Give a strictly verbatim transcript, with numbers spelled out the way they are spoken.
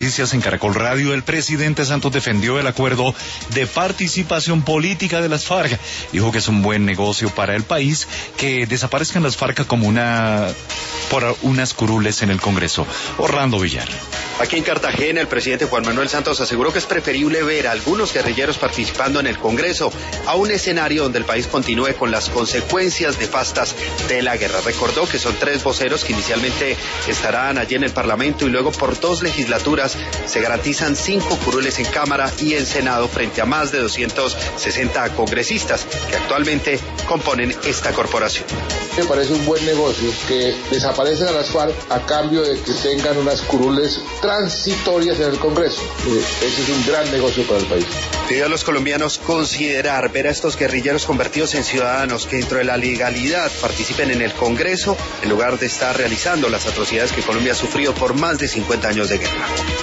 Noticias en Caracol Radio, el presidente Santos defendió el acuerdo de participación política de las FARC. Dijo que es un buen negocio para el país que desaparezcan las FARC como una por unas curules en el Congreso. Orlando Villar. Aquí en Cartagena, el presidente Juan Manuel Santos aseguró que es preferible ver a algunos guerrilleros participando en el Congreso a un escenario donde el país continúe con las consecuencias nefastas de la guerra. Recordó que son tres voceros que inicialmente estarán allí en el Parlamento y luego por dos legislaturas se garantizan cinco curules en Cámara y en Senado frente a más de doscientos sesenta congresistas que actualmente componen esta corporación. Me parece un buen negocio que desaparecen a las FARC a cambio de que tengan unas curules transitorias en el Congreso. Eh, ese es un gran negocio para el país. Pidió a los colombianos considerar ver a estos guerrilleros convertidos en ciudadanos que dentro de la legalidad participen en el Congreso en lugar de estar realizando las atrocidades que Colombia ha sufrido por más de cincuenta años de guerra.